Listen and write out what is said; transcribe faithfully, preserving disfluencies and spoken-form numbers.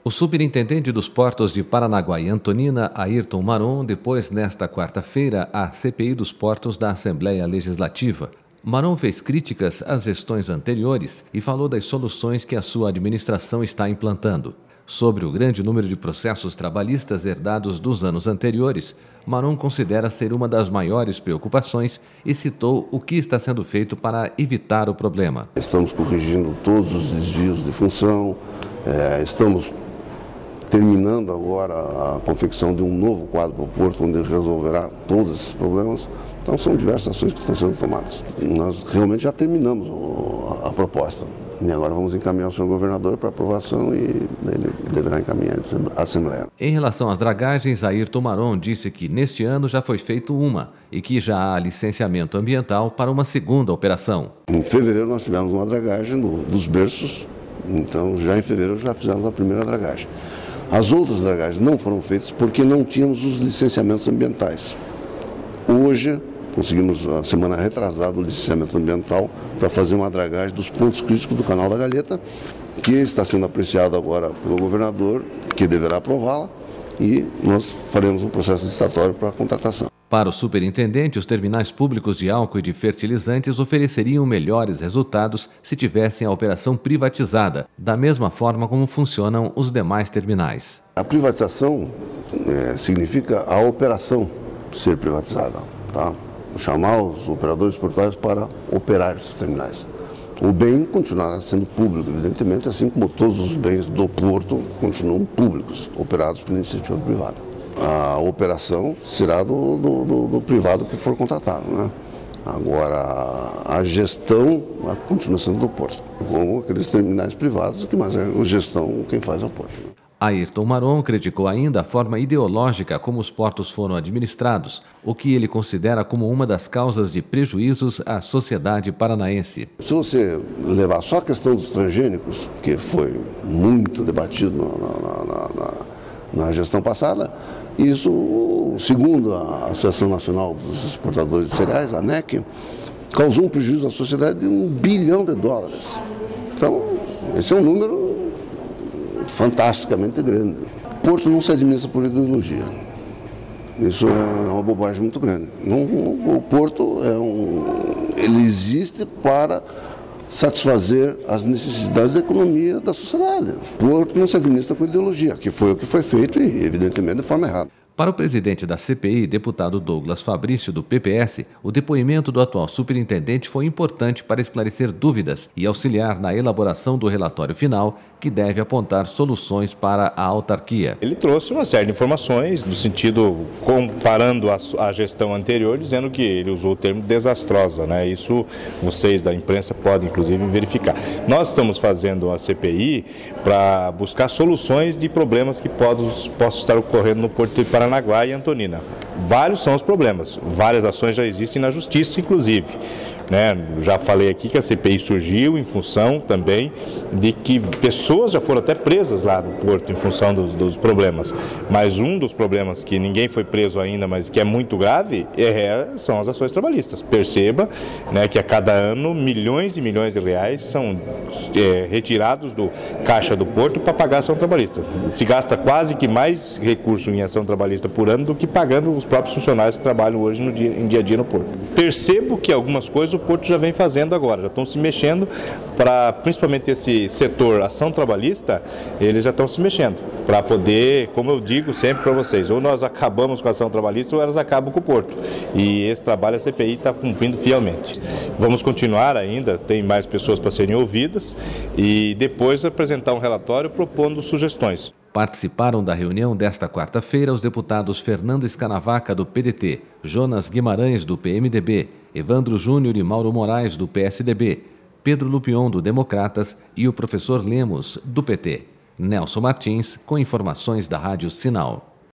O superintendente dos portos de Paranaguá e Antonina, Ayrton Maron, depôs nesta quarta-feira a C P I dos portos da Assembleia Legislativa. Maron fez críticas às gestões anteriores e falou das soluções que a sua administração está implantando. Sobre o grande número de processos trabalhistas herdados dos anos anteriores, Maron considera ser uma das maiores preocupações e citou o que está sendo feito para evitar o problema. Estamos corrigindo todos os desvios de função, é, estamos terminando agora a confecção de um novo quadro para o Porto, onde resolverá todos esses problemas. Então são diversas ações que estão sendo tomadas. Nós realmente já terminamos a proposta. E agora vamos encaminhar o senhor governador para aprovação e ele deverá encaminhar a Assembleia. Em relação às dragagens, Ayrton Maron disse que neste ano já foi feito uma e que já há licenciamento ambiental para uma segunda operação. Em fevereiro nós tivemos uma dragagem do, dos berços, então já em fevereiro já fizemos a primeira dragagem. As outras dragagens não foram feitas porque não tínhamos os licenciamentos ambientais. Hoje conseguimos, a semana retrasada, o licenciamento ambiental para fazer uma dragagem dos pontos críticos do Canal da Galheta, que está sendo apreciado agora pelo governador, que deverá aprová-la, e nós faremos um processo licitatório para a contratação. Para o superintendente, os terminais públicos de álcool e de fertilizantes ofereceriam melhores resultados se tivessem a operação privatizada, da mesma forma como funcionam os demais terminais. A privatização é, significa a operação ser privatizada, tá? Chamar os operadores portuários para operar esses terminais. O bem continuará sendo público, evidentemente, assim como todos os bens do porto continuam públicos, operados por iniciativa privada. A operação será do, do, do, do privado que for contratado, né? Agora, a gestão continua sendo do porto, como aqueles terminais privados, que mais é a gestão quem faz é o porto. Ayrton Maron criticou ainda a forma ideológica como os portos foram administrados, o que ele considera como uma das causas de prejuízos à sociedade paranaense. Se você levar só a questão dos transgênicos, que foi muito debatido na, na, na, na gestão passada, isso, segundo a Associação Nacional dos Exportadores de Cereais, a ANEC, causou um prejuízo à sociedade de um bilhão de dólares. Então, esse é um número fantasticamente grande. O porto não se administra por ideologia. Isso é uma bobagem muito grande. Não, o porto é um, ele existe para satisfazer as necessidades da economia da sociedade. O porto não se administra por ideologia, que foi o que foi feito e, evidentemente, de forma errada. Para o presidente da C P I, deputado Douglas Fabrício, do P P S, o depoimento do atual superintendente foi importante para esclarecer dúvidas e auxiliar na elaboração do relatório final, que deve apontar soluções para a autarquia. Ele trouxe uma série de informações, no sentido, comparando a, a gestão anterior, dizendo que ele usou o termo desastrosa, né? Isso vocês da imprensa podem, inclusive, verificar. Nós estamos fazendo a C P I para buscar soluções de problemas que possam, possam estar ocorrendo no Porto de Paranaguá e Antonina. Vários são os problemas, várias ações já existem na justiça, inclusive. Né? Já falei aqui que a C P I surgiu em função também de que pessoas já foram até presas lá no Porto em função dos, dos problemas. Mas um dos problemas que ninguém foi preso ainda, mas que é muito grave, é, são as ações trabalhistas. Perceba, né, que a cada ano milhões e milhões de reais são é, retirados do caixa do Porto para pagar a ação trabalhista. Se gasta quase que mais recurso em ação trabalhista por ano do que pagando os próprios funcionários que trabalham hoje no dia, em dia a dia no Porto. Percebo que algumas coisas o Porto já vem fazendo agora, já estão se mexendo para, principalmente esse setor ação trabalhista, eles já estão se mexendo para poder, como eu digo sempre para vocês, ou nós acabamos com a ação trabalhista ou elas acabam com o Porto. E esse trabalho a C P I está cumprindo fielmente. Vamos continuar ainda, tem mais pessoas para serem ouvidas e depois apresentar um relatório propondo sugestões. Participaram da reunião desta quarta-feira os deputados Fernando Scanavaca, do P D T, Jonas Guimarães, do P M D B, Evandro Júnior e Mauro Moraes, do P S D B, Pedro Lupion, do Democratas e o professor Lemos, do P T. Nelson Martins, com informações da Rádio Sinal.